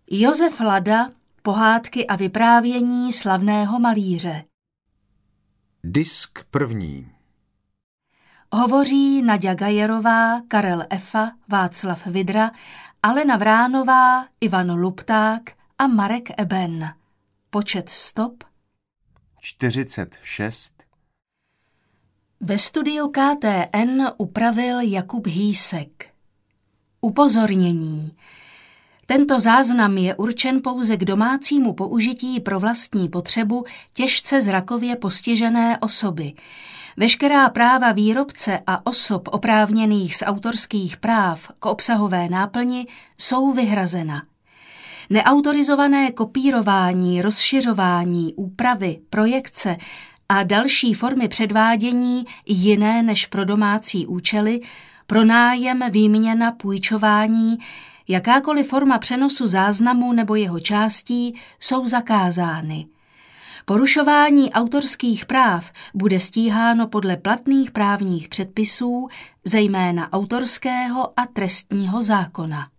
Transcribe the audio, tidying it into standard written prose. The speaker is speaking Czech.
Josef Lada, pohádky a vyprávění slavného malíře. Disk první. Hovoří Naďa Gajerová, Karel Efa, Václav Vidra, Alena Vránová, Ivan Lupták a Marek Eben. Počet stop 46. Ve studiu KTN upravil Jakub Hýsek. Upozornění. Tento záznam je určen pouze k domácímu použití pro vlastní potřebu těžce zrakově postižené osoby. Veškerá práva výrobce a osob oprávněných z autorských práv k obsahové náplni jsou vyhrazena. Neautorizované kopírování, rozšiřování, úpravy, projekce a další formy předvádění jiné než pro domácí účely, pronájem, výměna, půjčování, jakákoliv forma přenosu záznamu nebo jeho částí jsou zakázány. Porušování autorských práv bude stíháno podle platných právních předpisů, zejména autorského a trestního zákona.